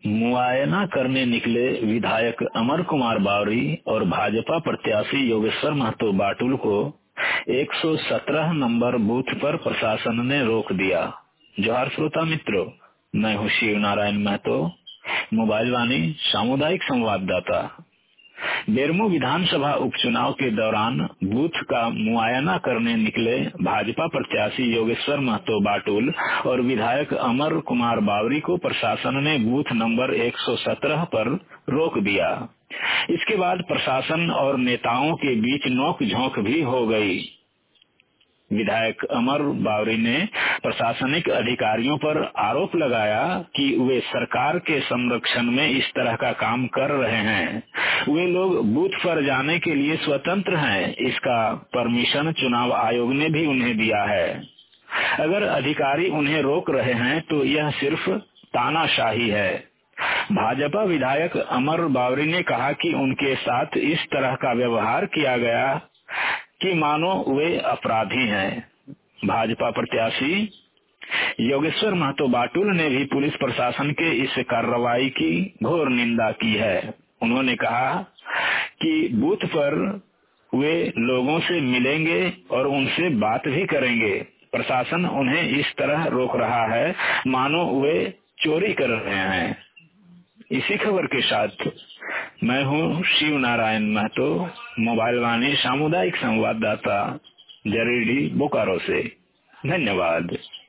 मुआयना करने निकले विधायक अमर कुमार बावरी और भाजपा प्रत्याशी योगेश्वर महतो बाटुल को 117 नंबर बूथ पर प्रशासन ने रोक दिया। जोहार श्रोता मित्रों, मैं हूँ शिव नारायण महतो, मोबाइल वाणी सामुदायिक संवाददाता। बेरमो विधानसभा उपचुनाव के दौरान बूथ का मुआयना करने निकले भाजपा प्रत्याशी योगेश्वर महतो बाटुल और विधायक अमर कुमार बावरी को प्रशासन ने बूथ नंबर 117 पर रोक दिया। इसके बाद प्रशासन और नेताओं के बीच नोक-झोंक भी हो गई। विधायक अमर बावरी ने प्रशासनिक अधिकारियों पर आरोप लगाया कि वे सरकार के संरक्षण में इस तरह का काम कर रहे हैं। वे लोग बूथ पर जाने के लिए स्वतंत्र हैं। इसका परमिशन चुनाव आयोग ने भी उन्हें दिया है। अगर अधिकारी उन्हें रोक रहे हैं तो यह सिर्फ तानाशाही है। भाजपा विधायक अमर बावरी ने कहा कि उनके साथ इस तरह का व्यवहार किया गया कि मानो वे अपराधी हैं। भाजपा प्रत्याशी योगेश्वर महतो बाटुल ने भी पुलिस प्रशासन के इस कार्रवाई की घोर निंदा की है। उन्होंने कहा कि बूथ पर वे लोगों से मिलेंगे और उनसे बात भी करेंगे। प्रशासन उन्हें इस तरह रोक रहा है मानो वे चोरी कर रहे हैं। इसी खबर के साथ मैं हूँ शिव नारायण महतो, मोबाइल वाणी सामुदायिक संवाददाता, जरीडी बोकारो से। धन्यवाद।